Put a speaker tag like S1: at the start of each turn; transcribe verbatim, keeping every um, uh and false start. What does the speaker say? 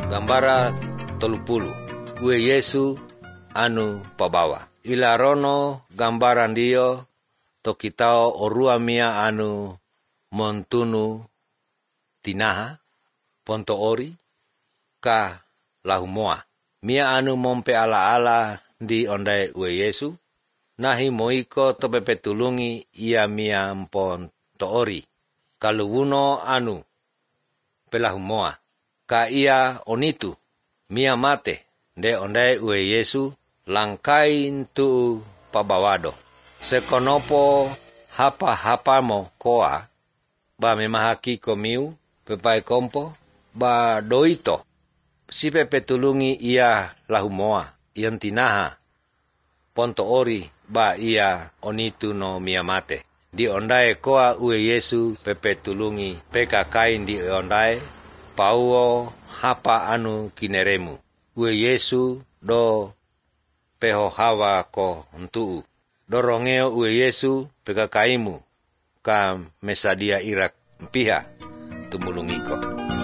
S1: Gambara tolupulu. Ue Yesu anu pabawa. Ilarono gambaran dio tokitao orua mia anu montunu tinaha ponto ori ka lahumoa. Mia anu mompe ala-ala di ondai ue Yesu. Nahi moiko topepetulungi ia mia mpon toori. Kaluwuno anu pelahumoa. Ka ia onitu mia mate de ondai ue Yesu langkai tu pabawado. Sekonopo hapa hapamo koa ba memahaki komiu pepai kompo ba doito. Si pepetulungi ia lahumoa ian tinaha ponto ori ba ia onitu no mia mate. Di ondai koa ue Yesu pepetulungi pekakain di ondai pauo hapa anu kineremu. Ue Yesu do peho hawa ko untuu. Dorongeo ue Yesu pekakaimu ka mesadia irak mpiha tumulungiko.